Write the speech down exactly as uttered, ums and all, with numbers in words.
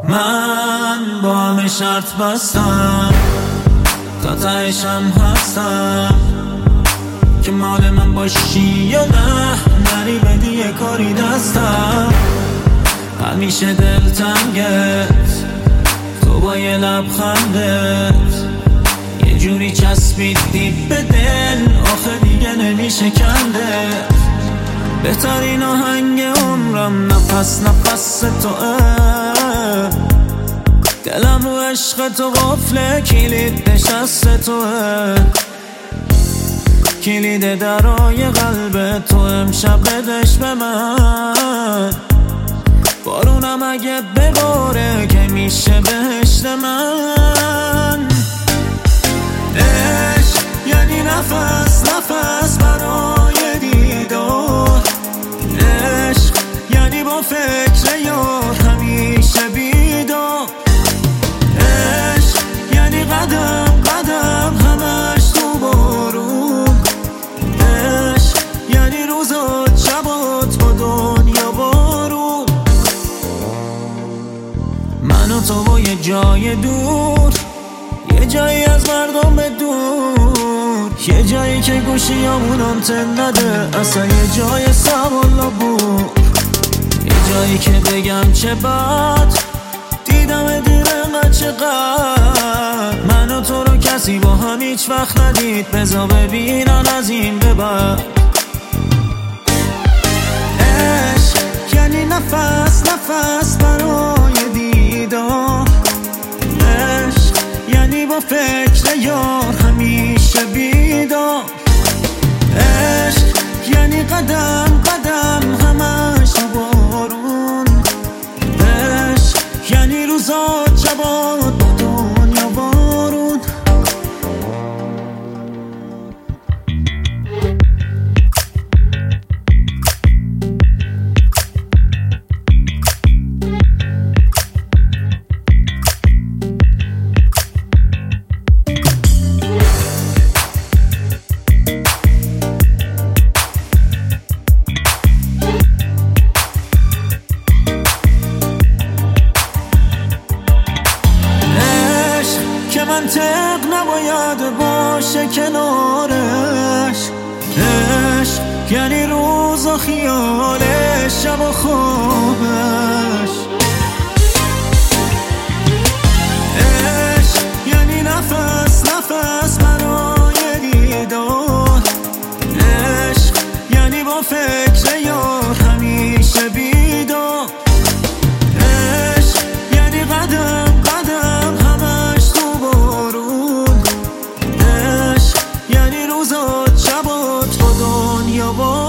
من با همه شرط بستم، تا تهشم هستم که مال من باشی یا نه، نری بدی یه کاری دستم. همیشه دلتنگت تو با یه لبخندت یه جوری چسبیدی به دل، آخه دیگه نمیشه کندت. بهترین آهنگ عمرم نفس نفس توه، دلم رو عشق تو قفله، کلید نشست توه، کلید درای قلب تو امشب بدش به من. بارونم اگه بباره که میشه بهشت من. عشق یعنی نفس نفس برای دیدار، عشق یعنی با فکر یار همیشه بیدار، عشق یعنی قدم قدم همش تو بارون، عشق یعنی روزات شبات با دنیا بارون. من و تو با یه جای دور، یه جایی از مردم به دور، یه جایی که گوشیامون آنتن نده، اصلا یه جای سوالا بود، یه جایی که بگم چه بد دیدم دیر انقدر چقدر. من و تو رو کسی با هم هیچ وقت ندید، بذار ببینن از این به بعد. عشق یعنی نفس نفس برای دیدار، عشق یعنی با فکر یار همیشه بیدار، عشق یعنی قدم قدم همش تو بارون، عشق یعنی روزات شبات با دنیا بارون. منطق نباید باشه کنارش، عشق یعنی روز و خیالش شب و خوابش، عشق یعنی نفس نفس برای دیدار، عشق یعنی با فکر یار همیشه بیدار، عشق یعنی قدم قدم همش تو بارون، عشق یعنی روزات شبات با دنیا بارون.